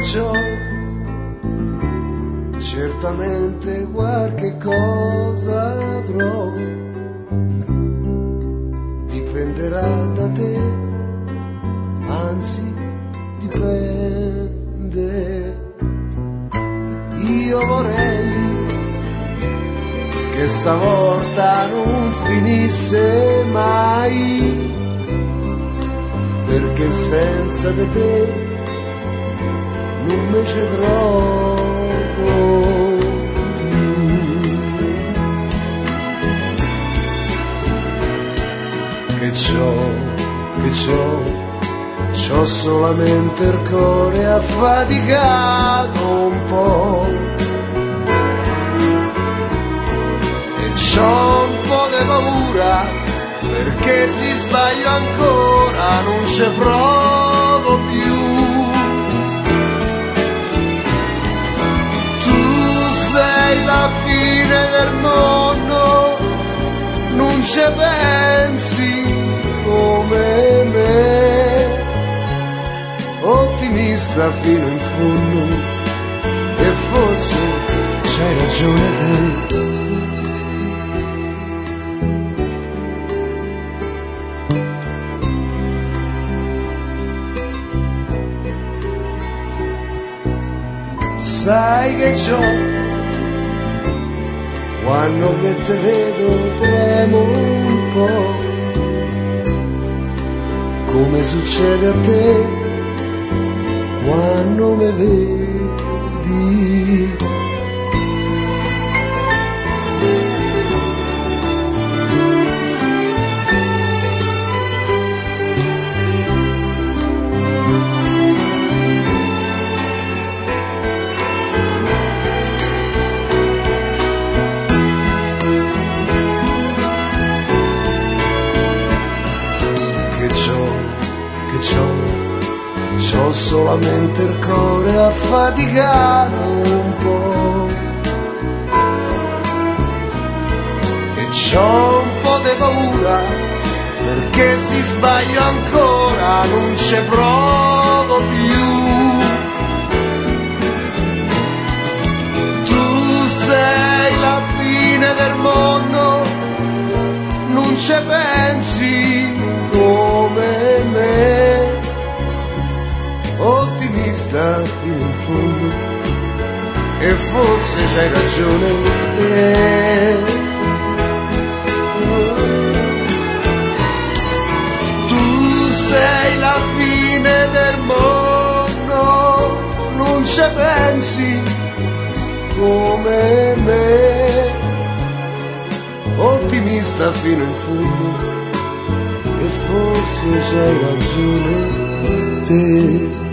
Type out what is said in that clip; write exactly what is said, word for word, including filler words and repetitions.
c'ho certamente qualche cosa avrò, dipenderà da te, anzi dipende. Io vorrei che stavolta non finisse mai, perché senza di te non mi cedrò più. Che c'ho, che c'ho, c'ho solamente il cuore affaticato un po', e c'ho un po' di paura, perché si sbaglia ancora non ci provo più. Tu sei la fine del mondo, non ci pensi come me, ottimista fino in fondo, e forse c'hai ragione te. Sai che c'ho, quando che te vedo tremo un po', come succede a te quando mi vedi. C'ho solamente il cuore affaticato un po', e c'ho un po' di paura, perché si sbaglia ancora non ci provo più. Tu sei la fine del mondo, non ci pensi come me, ottimista fino in fondo, e forse c'hai ragione te. Tu sei la fine del mondo, non ci pensi come me, ottimista fino in fondo, e forse c'hai ragione te.